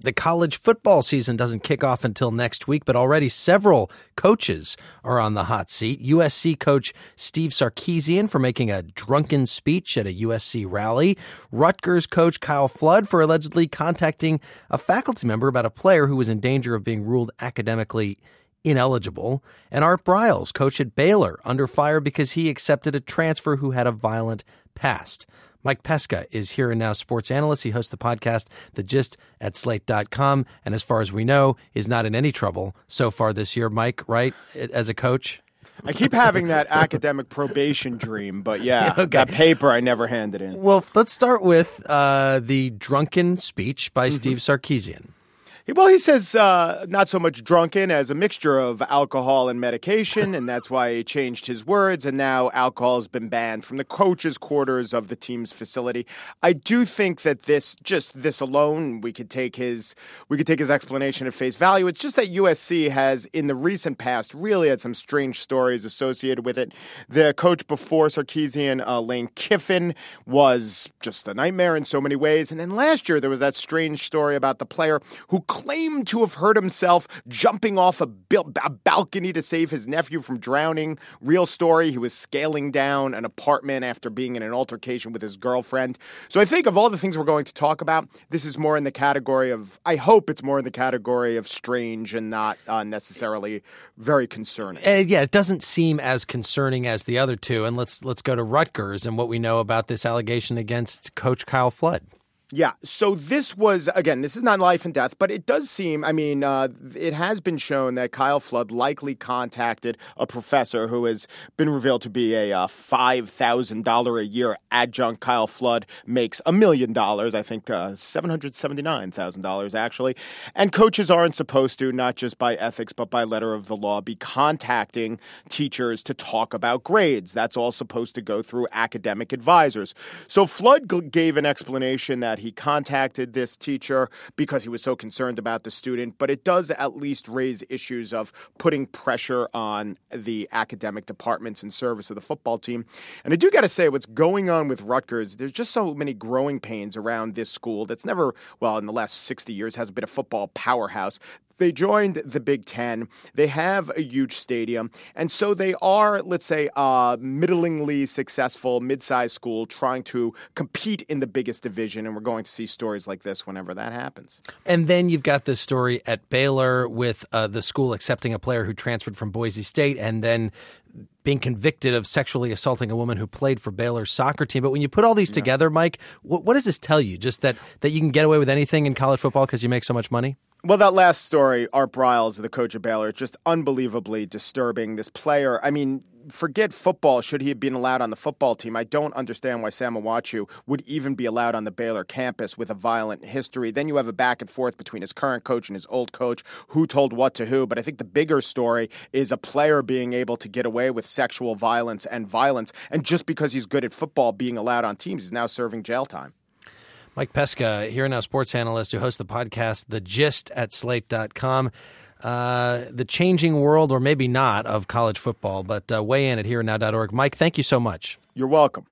The college football season doesn't kick off until next week, but already several coaches are on the hot seat. USC coach Steve Sarkisian for making a drunken speech at a USC rally. Rutgers coach Kyle Flood for allegedly contacting a faculty member about a player who was in danger of being ruled academically ineligible. And Art Briles, coach at Baylor, under fire because he accepted a transfer who had a violent past. Mike Pesca is here and now sports analyst. He hosts the podcast The Gist at Slate.com, and as far as we know, is not in any trouble so far this year. Mike, right, as a coach? I keep having that academic probation dream, but okay. That paper I never handed in. Well, let's start with the drunken speech by Steve Sarkisian. Well, he says not so much drunken as a mixture of alcohol and medication, and that's why he changed his words, and now alcohol has been banned from the coaches' quarters of the team's facility. I do think that this alone, we could take his explanation at face value. It's just that USC has, in the recent past, really had some strange stories associated with it. The coach before Sarkisian, Lane Kiffin, was just a nightmare in so many ways, and then last year there was that strange story about the player who claimed to have hurt himself jumping off a balcony to save his nephew from drowning. Real story, he was scaling down an apartment after being in an altercation with his girlfriend. So I think of all the things we're going to talk about, this is more in the category of, I hope it's more in the category of strange and not necessarily very concerning. It doesn't seem as concerning as the other two. And let's go to Rutgers and what we know about this allegation against Coach Kyle Flood. Yeah. So this was, again, this is not life and death, but it does seem, it has been shown that Kyle Flood likely contacted a professor who has been revealed to be a $5,000 a year adjunct. Kyle Flood makes $1 million, I think $779,000 actually. And coaches aren't supposed to, not just by ethics, but by letter of the law, be contacting teachers to talk about grades. That's all supposed to go through academic advisors. So Flood gave an explanation that he contacted this teacher because he was so concerned about the student, but it does at least raise issues of putting pressure on the academic departments in service of the football team. And I do got to say, what's going on with Rutgers, there's just so many growing pains around this school that's never, in the last 60 years, hasn't been a football powerhouse. They joined the Big Ten. They have a huge stadium. And so they are, let's say, middlingly successful mid-sized school trying to compete in the biggest division. And we're going to see stories like this whenever that happens. And then you've got this story at Baylor with the school accepting a player who transferred from Boise State and then being convicted of sexually assaulting a woman who played for Baylor's soccer team. But when you put all these together, Mike, what does this tell you? Just that you can get away with anything in college football because you make so much money? Well, that last story, Art Briles, the coach of Baylor, just unbelievably disturbing. This player, forget football. Should he have been allowed on the football team? I don't understand why Sam Awachu would even be allowed on the Baylor campus with a violent history. Then you have a back and forth between his current coach and his old coach, who told what to who. But I think the bigger story is a player being able to get away with sexual violence, and just because he's good at football, being allowed on teams, he's now serving jail time. Mike Pesca, here and now sports analyst who hosts the podcast The Gist at Slate.com. The changing world, or maybe not, of college football, but weigh in at hereandnow.org. Mike, thank you so much. You're welcome.